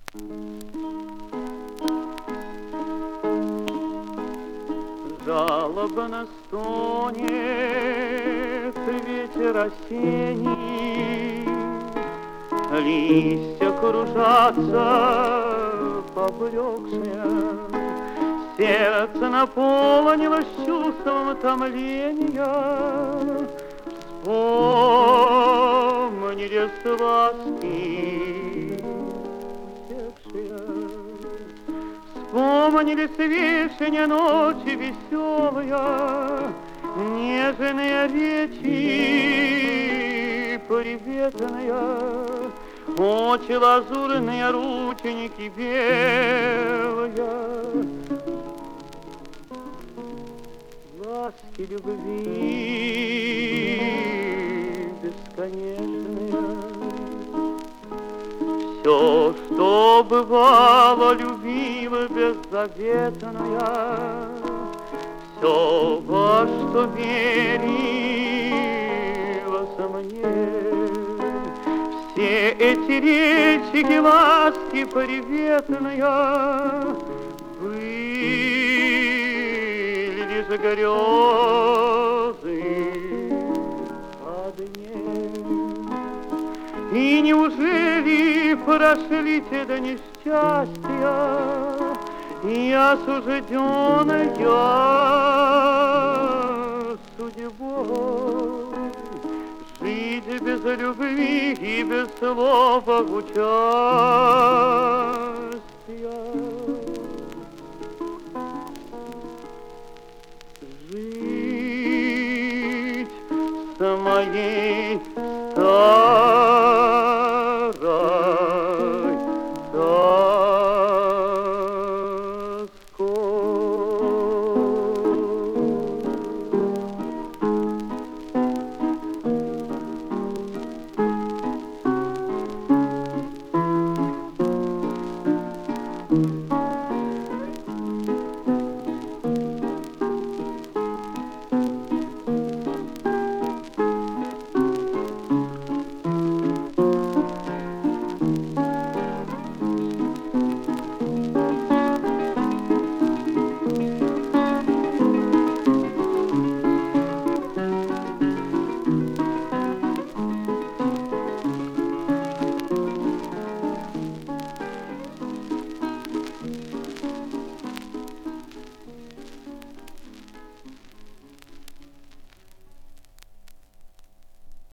Жалобно стонет ветер осенний, листья кружатся поблекшие, сердце наполнилось чувством томления. Вспомнили ласки утекшие, вспомнились вишни ночи веселые, нежные речи приветные, очи лазурные, рученьки белые, ласки любви бесконечные. Все, что бывало, любила беззаветная, все, во что верилось мне, все эти речи и ласки приветные были лишь грезы о дне. И неужели прошли те до несчастья, и осужденная судьбой жить без любви и без слова участия? Жить с моей